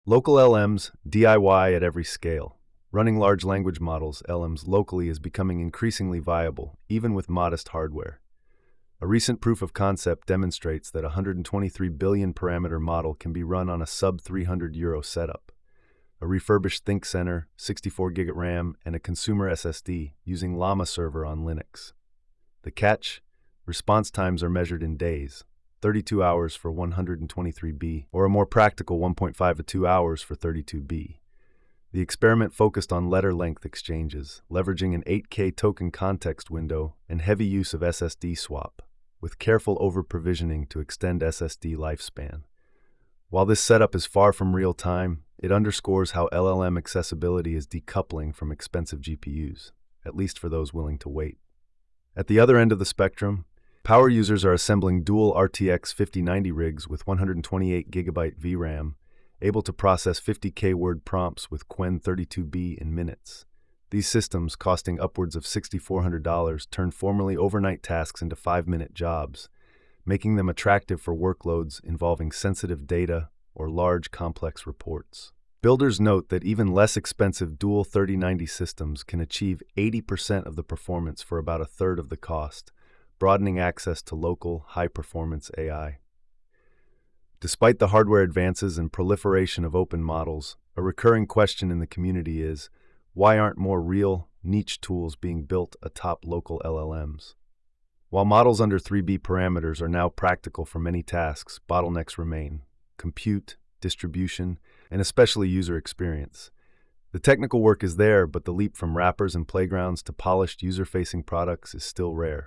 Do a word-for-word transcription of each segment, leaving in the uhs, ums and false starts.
Local L Ms, D I Y at every scale. Running large language models, L Ms, locally is becoming increasingly viable, even with modest hardware. A recent proof of concept demonstrates that a one hundred twenty-three billion parameter model can be run on a sub three hundred euro setup, a refurbished ThinkCentre, sixty-four gig RAM, and a consumer S S D using Llama server on Linux. The catch? Response times are measured in days, thirty-two hours for one hundred twenty-three B, or a more practical one point five to two hours for thirty-two B. The experiment focused on letter length exchanges, leveraging an eight K token context window and heavy use of S S D swap, with careful over-provisioning to extend S S D lifespan. While this setup is far from real-time, it underscores how L L M accessibility is decoupling from expensive G P Us, at least for those willing to wait. At the other end of the spectrum, power users are assembling dual R T X fifty ninety rigs with one hundred twenty-eight gigabyte V RAM, able to process fifty K word prompts with Qwen thirty-two B in minutes. These systems, costing upwards of six thousand four hundred dollars, turn formerly overnight tasks into five-minute jobs, making them attractive for workloads involving sensitive data or large, complex reports. Builders note that even less expensive dual thirty ninety systems can achieve eighty percent of the performance for about a third of the cost, broadening access to local, high-performance A I. Despite the hardware advances and proliferation of open models, a recurring question in the community is, why aren't more real, niche tools being built atop local L L Ms? While models under three B parameters are now practical for many tasks, bottlenecks remain: compute, distribution, and especially user experience. The technical work is there, but the leap from wrappers and playgrounds to polished user-facing products is still rare.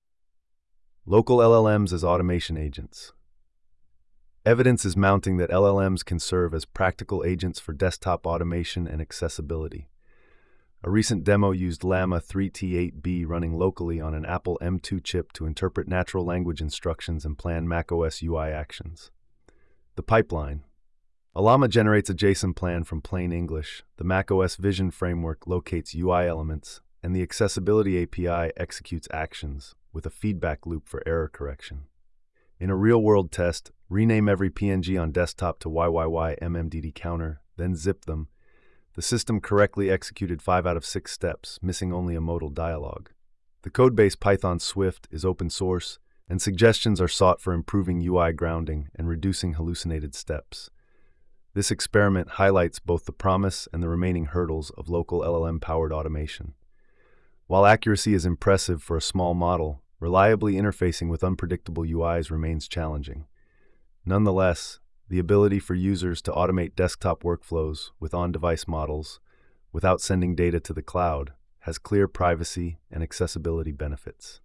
Local L L Ms as automation agents. Evidence is mounting that L L Ms can serve as practical agents for desktop automation and accessibility. A recent demo used Llama three T eight B running locally on an Apple M two chip to interpret natural language instructions and plan macOS U I actions. The pipeline. A Llama generates a JSON plan from plain English, the macOS Vision framework locates U I elements, and the Accessibility A P I executes actions, with a feedback loop for error correction. In a real-world test, rename every P N G on desktop to Y Y Y M M D D counter, then zip them. The system correctly executed five out of six steps, missing only a modal dialog. The codebase Python Swift is open source, and suggestions are sought for improving U I grounding and reducing hallucinated steps. This experiment highlights both the promise and the remaining hurdles of local L L M-powered automation. While accuracy is impressive for a small model, reliably interfacing with unpredictable U Is remains challenging. Nonetheless, the ability for users to automate desktop workflows with on-device models without sending data to the cloud has clear privacy and accessibility benefits.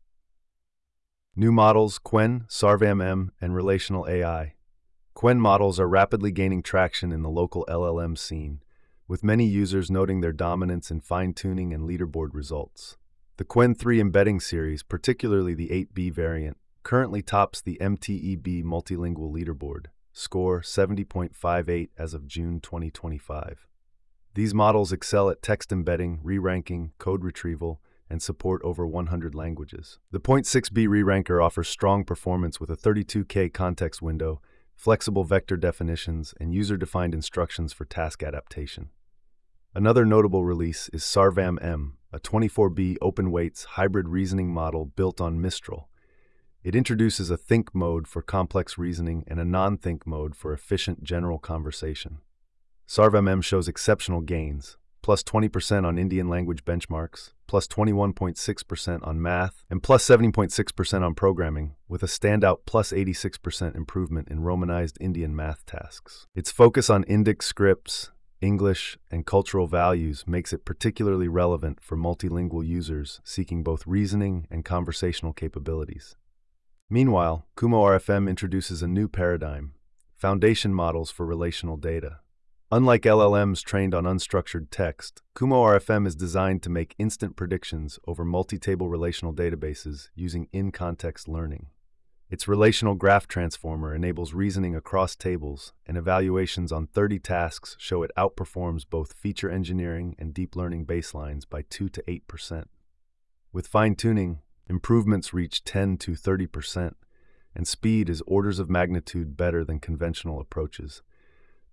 New models: Qwen, SarvamM, and Relational A I. Qwen models are rapidly gaining traction in the local L L M scene, with many users noting their dominance in fine-tuning and leaderboard results. The Qwen three embedding series, particularly the eight B variant, currently tops the M T E B multilingual leaderboard, score seventy point five eight as of June twenty twenty-five. These models excel at text embedding, re-ranking, code retrieval, and support over one hundred languages. The point six B re-ranker offers strong performance with a thirty-two K context window, flexible vector definitions, and user-defined instructions for task adaptation. Another notable release is SarvamM, a twenty-four B open-weights hybrid reasoning model built on Mistral. It introduces a think mode for complex reasoning and a non-think mode for efficient general conversation. SarvamM shows exceptional gains, plus twenty percent on Indian language benchmarks, plus twenty-one point six percent on math, and plus seventy point six percent on programming, with a standout plus eighty-six percent improvement in Romanized Indian math tasks. Its focus on Indic scripts, English, and cultural values makes it particularly relevant for multilingual users seeking both reasoning and conversational capabilities. Meanwhile, KumoRFM introduces a new paradigm: foundation models for relational data. Unlike L L Ms trained on unstructured text, KumoRFM is designed to make instant predictions over multi-table relational databases using in-context learning. Its relational graph transformer enables reasoning across tables, and evaluations on thirty tasks show it outperforms both feature engineering and deep learning baselines by two to eight percent. With fine-tuning, improvements reach ten to thirty percent, and speed is orders of magnitude better than conventional approaches.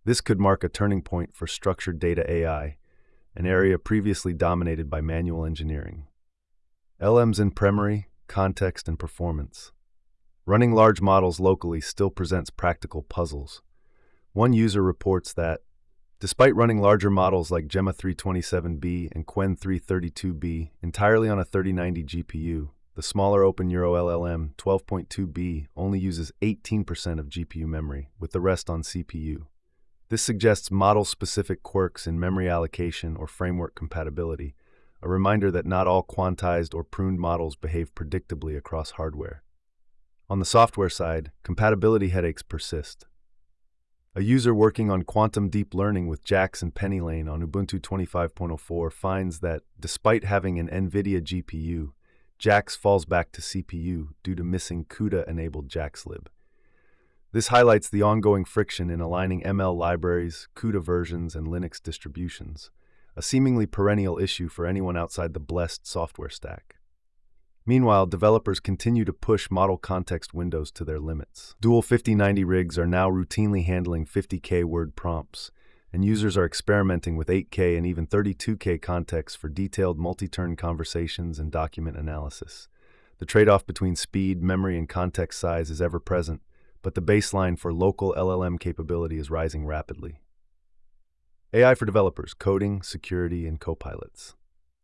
This could mark a turning point for structured data A I, an area previously dominated by manual engineering. L Ms in memory, context, and performance. Running large models locally still presents practical puzzles. One user reports that, despite running larger models like Gemma three twenty-seven B and Qwen three thirty-two B entirely on a thirty ninety G P U, the smaller OpenEuro L L M twelve point two B only uses eighteen percent of G P U memory, with the rest on C P U. This suggests model-specific quirks in memory allocation or framework compatibility, a reminder that not all quantized or pruned models behave predictably across hardware. On the software side, compatibility headaches persist. A user working on quantum deep learning with JAX and PennyLane on Ubuntu twenty-five point oh four finds that, despite having an NVIDIA G P U, JAX falls back to C P U due to missing CUDA-enabled JAXlib. This highlights the ongoing friction in aligning M L libraries, CUDA versions, and Linux distributions, a seemingly perennial issue for anyone outside the blessed software stack. Meanwhile, developers continue to push model context windows to their limits. Dual fifty ninety rigs are now routinely handling fifty K word prompts, and users are experimenting with eight K and even thirty-two K context for detailed multi-turn conversations and document analysis. The trade-off between speed, memory, and context size is ever present, but the baseline for local L L M capability is rising rapidly. A I for developers, coding, security, and copilots.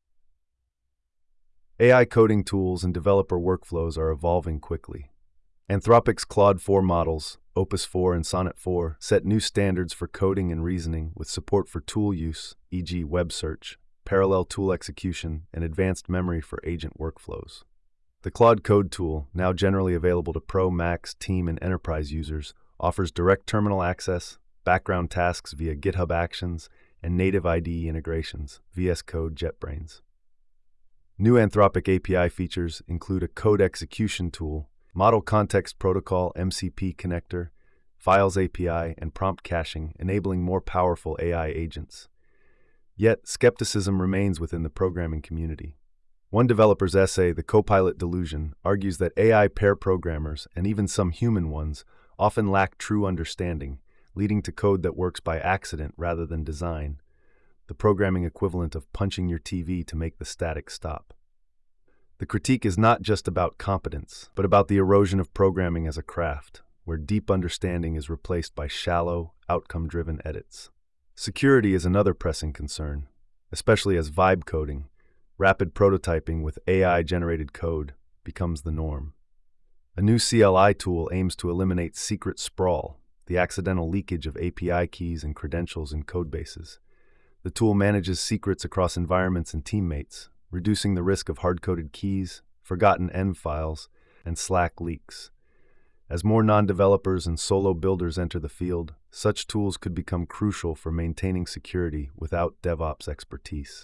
A I coding tools and developer workflows are evolving quickly. Anthropic's Claude four models, Opus four and Sonnet four, set new standards for coding and reasoning with support for tool use, for example web search, parallel tool execution, and advanced memory for agent workflows. The Claude Code tool, now generally available to Pro, Max, Team, and Enterprise users, offers direct terminal access, background tasks via GitHub Actions, and native I D E integrations, V S Code, JetBrains. New Anthropic A P I features include a code execution tool, Model Context Protocol M C P connector, Files A P I, and prompt caching, enabling more powerful A I agents. Yet, skepticism remains within the programming community. One developer's essay, The Copilot Delusion, argues that A I pair programmers, and even some human ones, often lack true understanding, leading to code that works by accident rather than design, the programming equivalent of punching your T V to make the static stop. The critique is not just about competence, but about the erosion of programming as a craft, where deep understanding is replaced by shallow, outcome-driven edits. Security is another pressing concern, especially as vibe coding, rapid prototyping with A I-generated code, becomes the norm. A new C L I tool aims to eliminate secret sprawl, the accidental leakage of A P I keys and credentials in codebases. The tool manages secrets across environments and teammates, reducing the risk of hard-coded keys, forgotten env files, and Slack leaks. As more non-developers and solo builders enter the field, such tools could become crucial for maintaining security without DevOps expertise.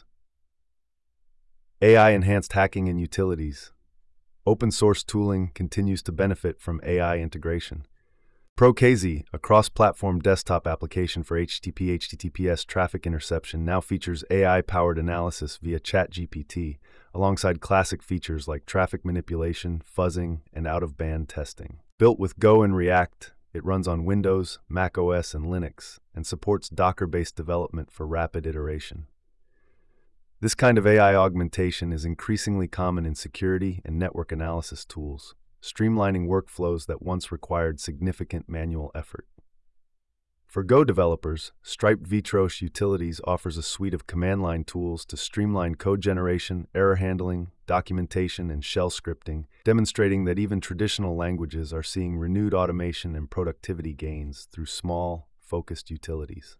A I-enhanced hacking and utilities. Open-source tooling continues to benefit from A I integration. ProKZ, a cross-platform desktop application for H T T P H T T P S traffic interception, now features A I-powered analysis via ChatGPT, alongside classic features like traffic manipulation, fuzzing, and out-of-band testing. Built with Go and React, it runs on Windows, macOS, and Linux, and supports Docker-based development for rapid iteration. This kind of A I augmentation is increasingly common in security and network analysis tools, streamlining workflows that once required significant manual effort. For Go developers, Striped Vitros Utilities offers a suite of command-line tools to streamline code generation, error handling, documentation, and shell scripting, demonstrating that even traditional languages are seeing renewed automation and productivity gains through small, focused utilities.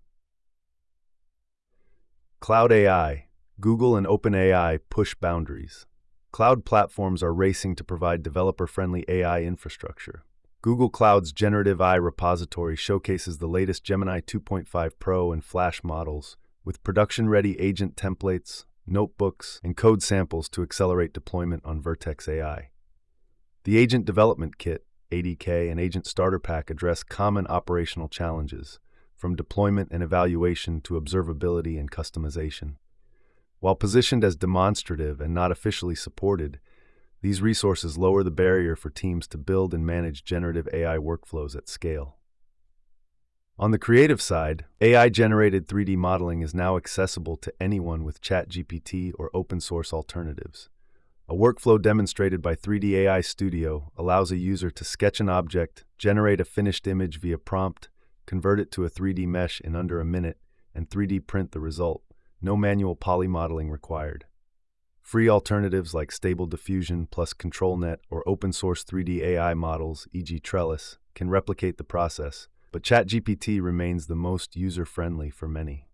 Cloud A I. Google and OpenAI push boundaries. Cloud platforms are racing to provide developer-friendly A I infrastructure. Google Cloud's Generative A I repository showcases the latest Gemini two point five Pro and Flash models, with production-ready agent templates, notebooks, and code samples to accelerate deployment on Vertex A I. The Agent Development Kit, A D K, and Agent Starter Pack address common operational challenges, from deployment and evaluation to observability and customization. While positioned as demonstrative and not officially supported, these resources lower the barrier for teams to build and manage generative A I workflows at scale. On the creative side, A I-generated three D modeling is now accessible to anyone with ChatGPT or open-source alternatives. A workflow demonstrated by three D A I Studio allows a user to sketch an object, generate a finished image via prompt, convert it to a three D mesh in under a minute, and three D print the result. No manual polymodeling required. Free alternatives like Stable Diffusion plus ControlNet or open-source three D A I models, for example Trellis, can replicate the process, but ChatGPT remains the most user-friendly for many.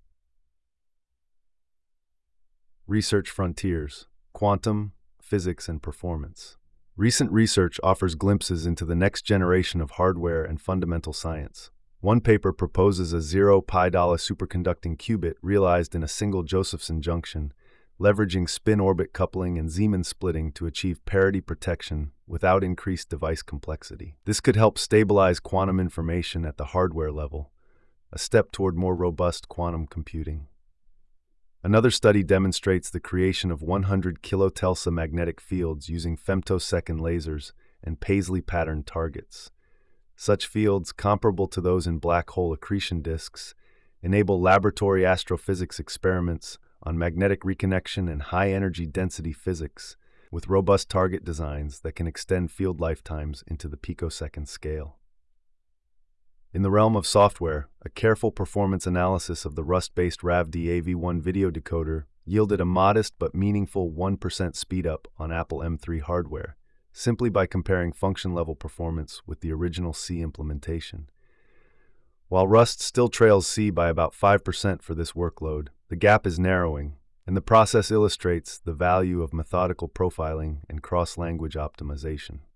Research frontiers: quantum, physics, and performance. Recent research offers glimpses into the next generation of hardware and fundamental science. One paper proposes a zero pi dollar superconducting qubit realized in a single Josephson junction, leveraging spin-orbit coupling and Zeeman splitting to achieve parity protection without increased device complexity. This could help stabilize quantum information at the hardware level, a step toward more robust quantum computing. Another study demonstrates the creation of one hundred kilotelsla magnetic fields using femtosecond lasers and Paisley-patterned targets. Such fields, comparable to those in black hole accretion disks, enable laboratory astrophysics experiments on magnetic reconnection and high-energy density physics, with robust target designs that can extend field lifetimes into the picosecond scale. In the realm of software, a careful performance analysis of the Rust-based RAVD A V one video decoder yielded a modest but meaningful one percent speedup on Apple M three hardware, simply by comparing function-level performance with the original C implementation. While Rust still trails C by about five percent for this workload, the gap is narrowing, and the process illustrates the value of methodical profiling and cross-language optimization.